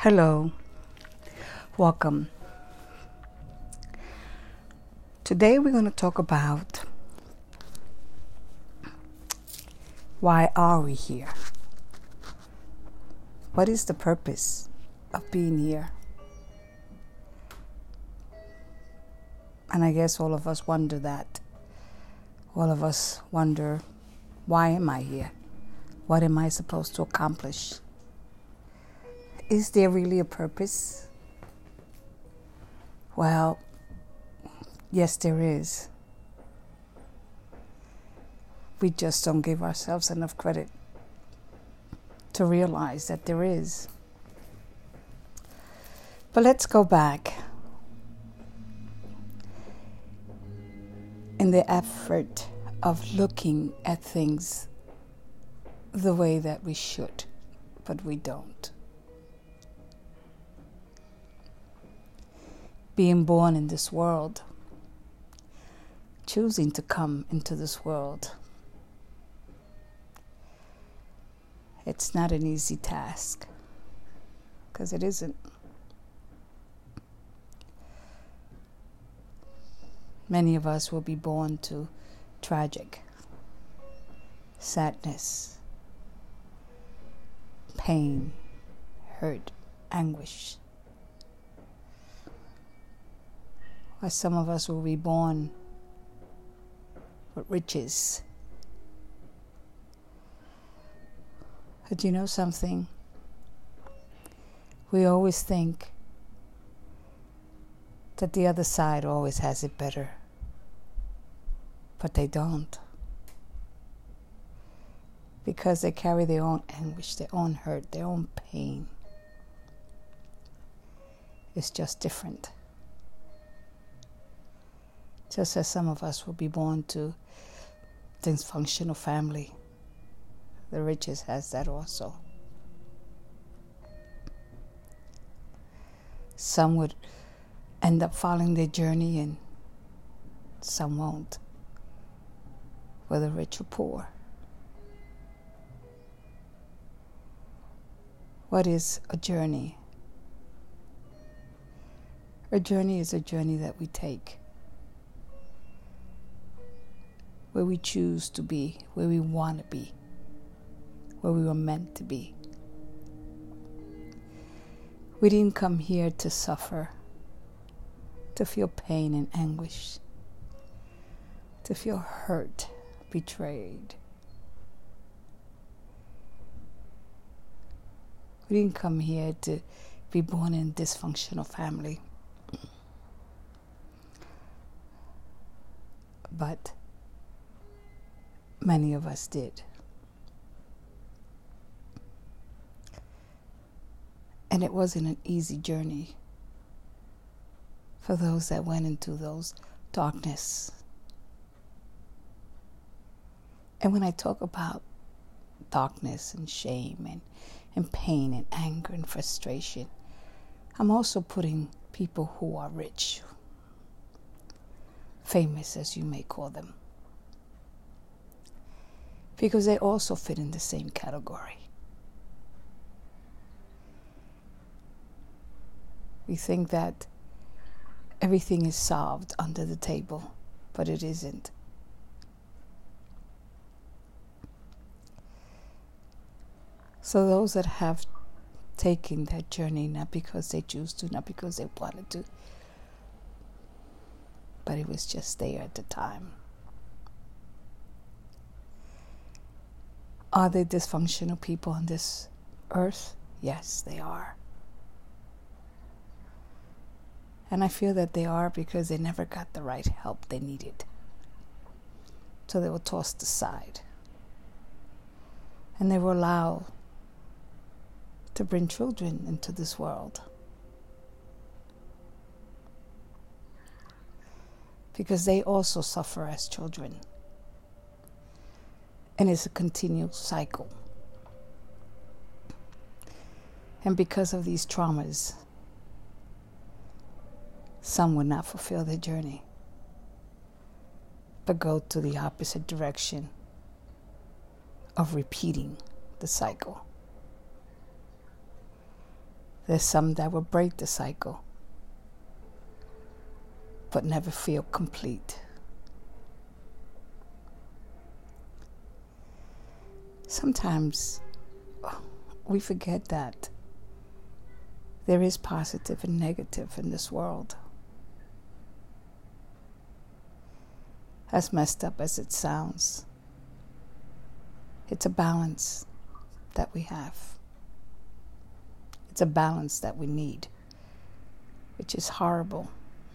Hello, welcome. Today we're going to talk about why are we here? What is the purpose of being here? And I guess all of us wonder that. All of us wonder, why am I here? What am I supposed to accomplish? Is there really a purpose? Well, yes, there is. We just don't give ourselves enough credit to realize that there is. But let's go back. In the effort of looking at things the way that we should, but we don't. Being born in this world, choosing to come into this world, it's not an easy task, because it isn't. Many of us will be born to tragic, sadness, pain, hurt, anguish. Or some of us will be born with riches. But you know something? We always think that the other side always has it better. But they don't. Because they carry their own anguish, their own hurt, their own pain. It's just different. Just as some of us will be born to dysfunctional family, the riches has that also. Some would end up following their journey and some won't, whether rich or poor. What is a journey? A journey is a journey that we take, where we choose to be, where we want to be, where we were meant to be. We didn't come here to suffer, to feel pain and anguish, to feel hurt, betrayed. We didn't come here to be born in a dysfunctional family. But many of us did. And it wasn't an easy journey for those that went into those darkness. And when I talk about darkness and shame and pain and anger and frustration, I'm also putting people who are rich, famous as you may call them, because they also fit in the same category. We think that everything is solved under the table, but it isn't. So those that have taken that journey, not because they choose to, not because they wanted to, but it was just there at the time. Are they dysfunctional people on this earth? Yes, they are. And I feel that they are because they never got the right help they needed. So they were tossed aside. And they were allowed to bring children into this world. Because they also suffer as children. And it's a continual cycle. And because of these traumas, some will not fulfill their journey, but go to the opposite direction of repeating the cycle. There's some that will break the cycle, but never feel complete. Sometimes we forget that there is positive and negative in this world. As messed up as it sounds, it's a balance that we have. It's a balance that we need, which is horrible.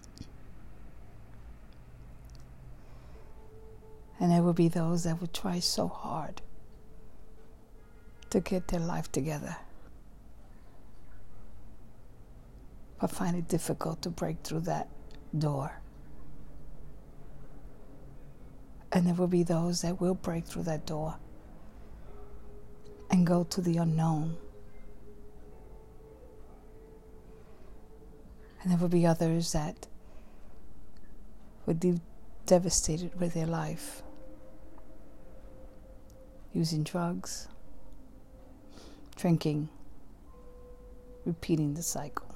And there will be those that will try so hard to get their life together, but find it difficult to break through that door. And there will be those that will break through that door and go to the unknown. And there will be others that would be devastated with their life, using drugs, drinking, repeating the cycle.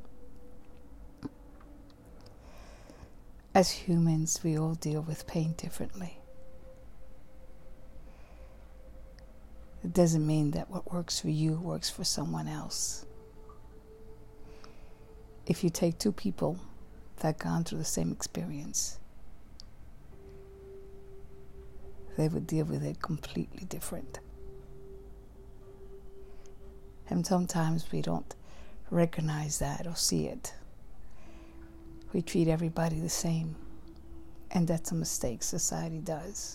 As humans, we all deal with pain differently. It doesn't mean that what works for you works for someone else. If you take two people that have gone through the same experience, they would deal with it completely different. And sometimes we don't recognize that or see it. We treat everybody the same, and that's a mistake society does.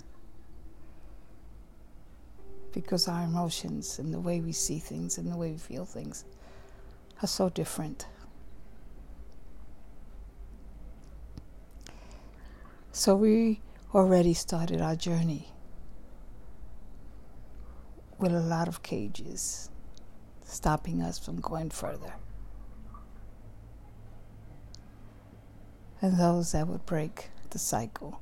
Because our emotions and the way we see things and the way we feel things are so different. So we already started our journey with a lot of cages stopping us from going further. And those that would break the cycle,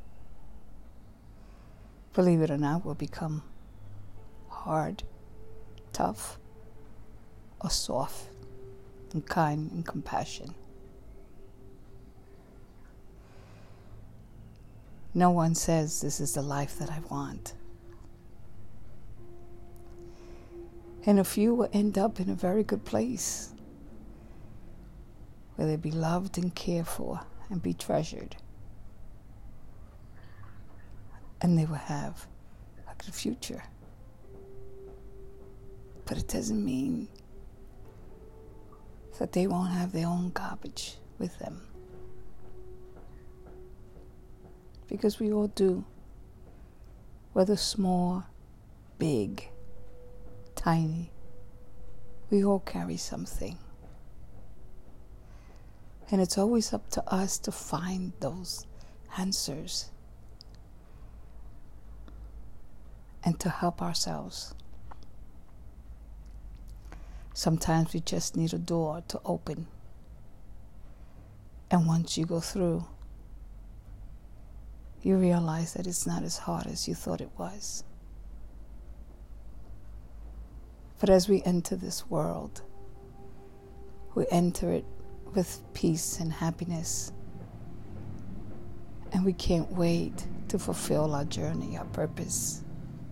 believe it or not, will become hard, tough, or soft, and kind and compassion. No one says this is the life that I want. And a few will end up in a very good place where they'll be loved and cared for and be treasured. And they will have a good future. But it doesn't mean that they won't have their own garbage with them. Because we all do. Whether small, big, tiny, we all carry something. And it's always up to us to find those answers and to help ourselves. Sometimes we just need a door to open. And once you go through, you realize that it's not as hard as you thought it was. But as we enter this world, we enter it with peace and happiness. And we can't wait to fulfill our journey, our purpose.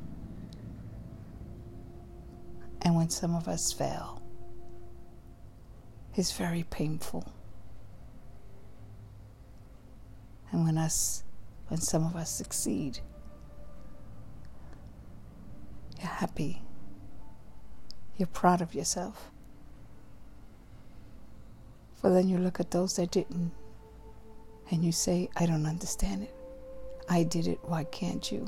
And when some of us fail, it's very painful. And when some of us succeed, you're happy. You're proud of yourself. But then you look at those that didn't, and you say, I don't understand it. I did it, why can't you?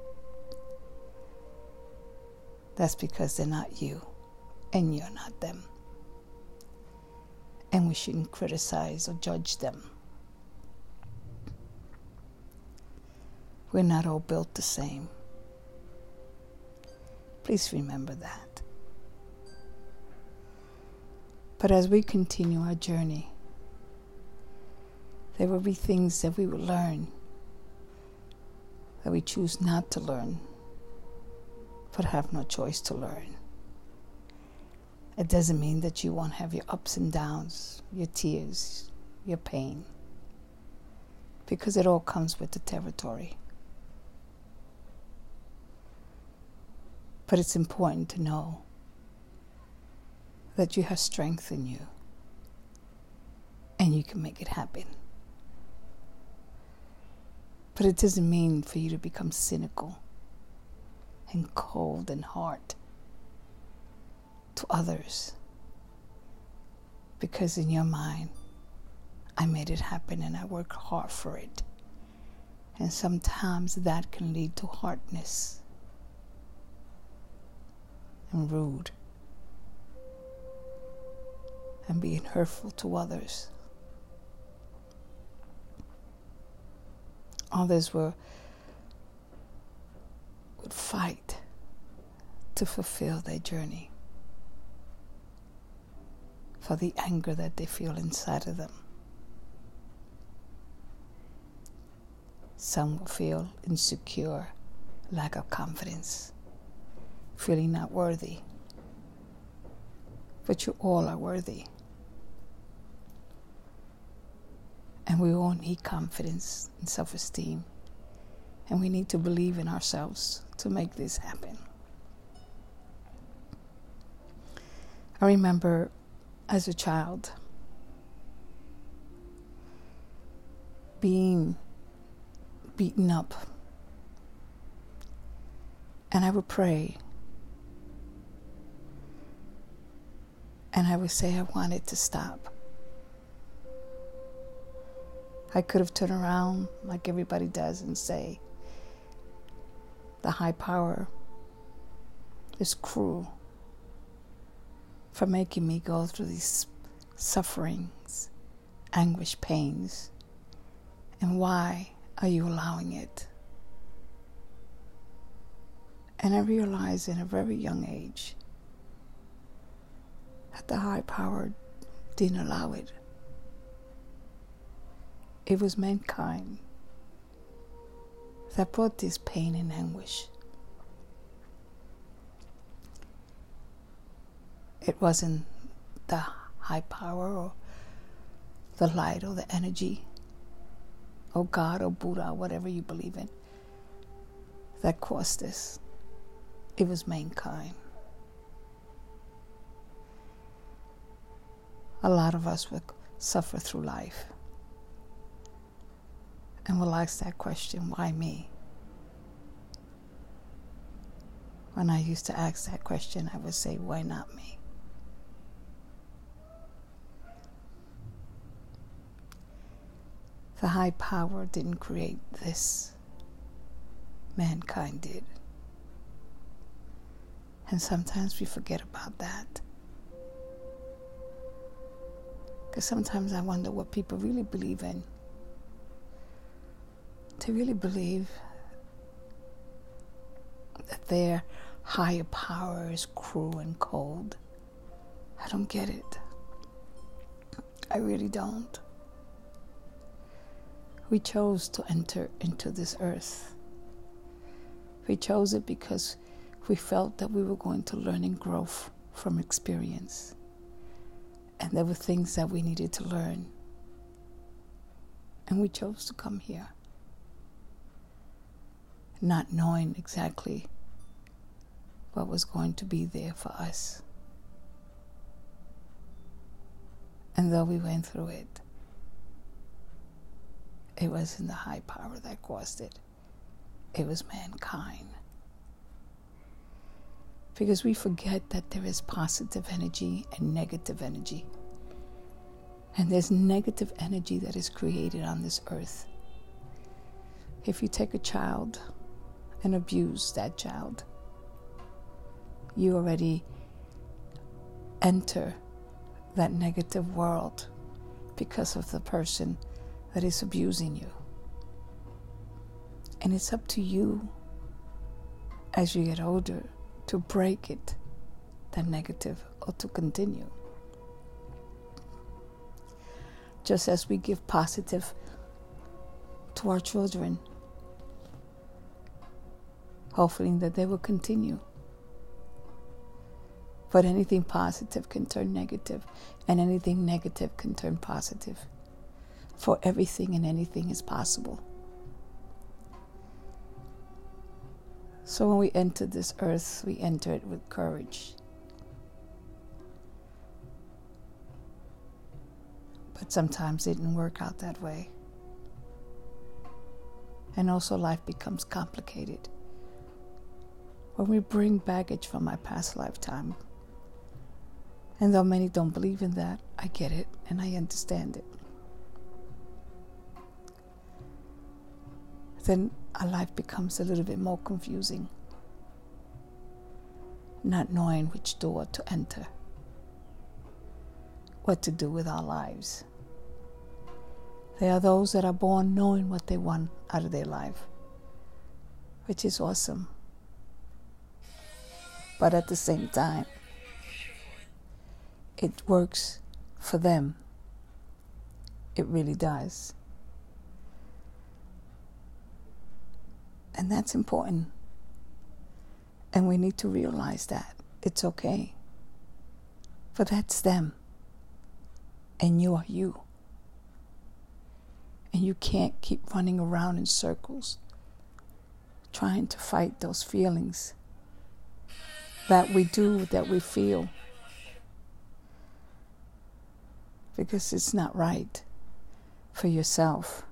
That's because they're not you, and you're not them. And we shouldn't criticize or judge them. We're not all built the same. Please remember that. But as we continue our journey, there will be things that we will learn that we choose not to learn, but have no choice to learn. It doesn't mean that you won't have your ups and downs, your tears, your pain, because it all comes with the territory. But it's important to know that you have strength in you and you can make it happen. But it doesn't mean for you to become cynical and cold and hard to others, because in your mind, I made it happen and I worked hard for it. And sometimes that can lead to hardness and rude and being hurtful to others. Others would fight to fulfill their journey for the anger that they feel inside of them. Some will feel insecure, lack of confidence, feeling not worthy. But you all are worthy. And we all need confidence and self-esteem. And we need to believe in ourselves to make this happen. I remember as a child being beaten up. And I would pray. And I would say I wanted to stop. I could have turned around like everybody does and say, the high power is cruel for making me go through these sufferings, anguish, pains. And why are you allowing it? And I realized in a very young age that the high power didn't allow it. It was mankind that brought this pain and anguish. It wasn't the high power or the light or the energy or God or Buddha, whatever you believe in, that caused this. It was mankind. A lot of us will suffer through life and will ask that question, why me? When I used to ask that question, I would say, why not me? The high power didn't create this. Mankind did. And sometimes we forget about that. Because sometimes I wonder what people really believe in. To really believe that their higher power is cruel and cold. I don't get it. I really don't. We chose to enter into this earth. We chose it because we felt that we were going to learn and grow from experience. And there were things that we needed to learn. And we chose to come here, not knowing exactly what was going to be there for us. And though we went through it, it wasn't the high power that caused it. It was mankind. Because we forget that there is positive energy and negative energy. And there's negative energy that is created on this earth. If you take a child and abuse that child, you already enter that negative world because of the person that is abusing you. And it's up to you as you get older to break it, that negative, or to continue. Just as we give positive to our children, hoping that they will continue. But anything positive can turn negative, and anything negative can turn positive. For everything and anything is possible. So when we enter this earth, we enter it with courage. But sometimes it didn't work out that way. And also life becomes complicated. When we bring baggage from my past lifetime, and though many don't believe in that, I get it and I understand it. Then our life becomes a little bit more confusing, not knowing which door to enter, what to do with our lives. There are those that are born knowing what they want out of their life, which is awesome. But at the same time, it works for them. It really does. And that's important. And we need to realize that it's okay. For that's them. And you are you. And you can't keep running around in circles trying to fight those feelings that we do, that we feel. Because it's not right for yourself.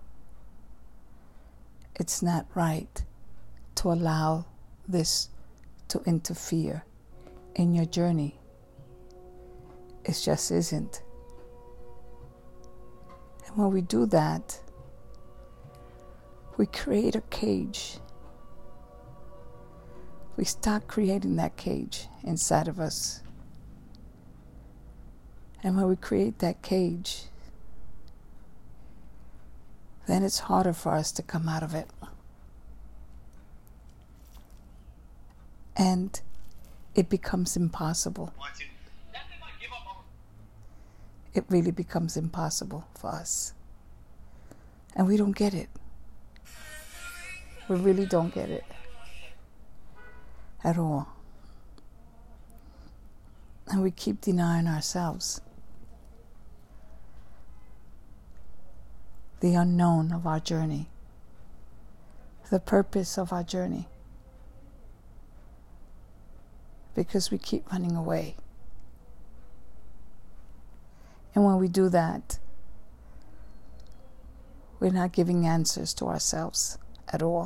It's not right to allow this to interfere in your journey. It just isn't. And when we do that, we create a cage. We start creating that cage inside of us. And when we create that cage, then it's harder for us to come out of it. And it becomes impossible. It really becomes impossible for us. And we don't get it. We really don't get it at all. And we keep denying ourselves the unknown of our journey, the purpose of our journey, because we keep running away. And when we do that, we're not giving answers to ourselves at all.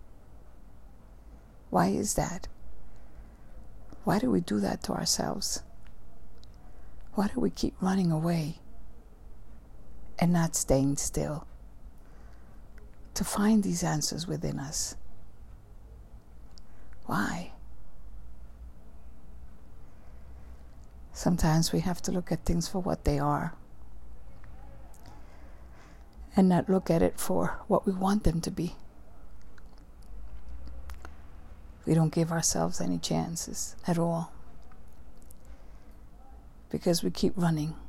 Why is that? Why do we do that to ourselves? Why do we keep running away and not staying still to find these answers within us? Why? Sometimes we have to look at things for what they are and not look at it for what we want them to be. We don't give ourselves any chances at all because we keep running.